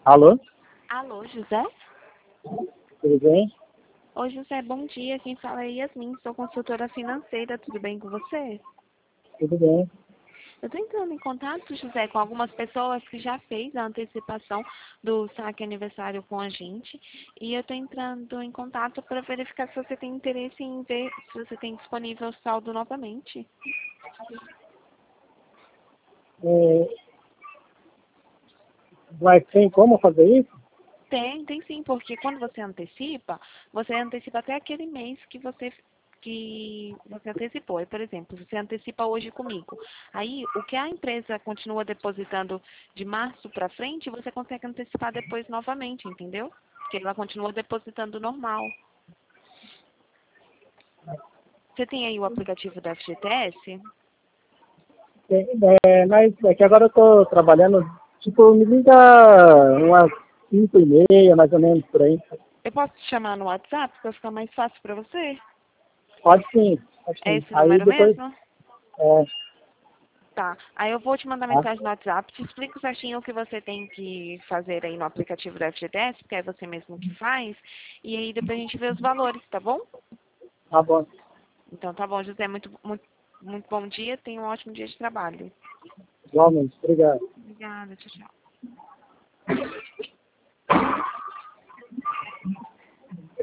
Alô, Alô, José? tudo bem? Oi, José, bom dia. Quem fala é Yasmin, sou consultora financeira. Tudo bem com você? Tudo bem. Eu estou entrando em contato, José, com algumas pessoas que já fez a antecipação do saque aniversário com a gente. E eu estou entrando em contato para verificar se você tem interesse em ver se você tem disponível o saldo novamente. É, mas tem como fazer isso? Tem sim, porque quando você antecipa até aquele mês que você antecipou. Aí, por exemplo, você antecipa hoje comigo. Aí, o que a empresa continua depositando de março para frente, você consegue antecipar depois novamente, entendeu? Porque ela continua depositando normal. Você tem aí o aplicativo da FGTS? Tem, mas é que agora eu estou trabalhando, tipo, me liga umas 5h30, mais ou menos, por aí. Eu posso te chamar no WhatsApp para ficar mais fácil para você? Pode sim, pode É sim. esse Aí número depois, mesmo? é, Tá. Aí eu vou te mandar tá, mensagem no WhatsApp, te explico certinho o que você tem que fazer aí no aplicativo da FGTS, porque é você mesmo que faz, e aí depois a gente vê os valores, tá bom? tá bom. Então tá bom, José, muito bom dia, tenha um ótimo dia de trabalho. Igualmente, obrigado. Obrigada, tchau, tchau.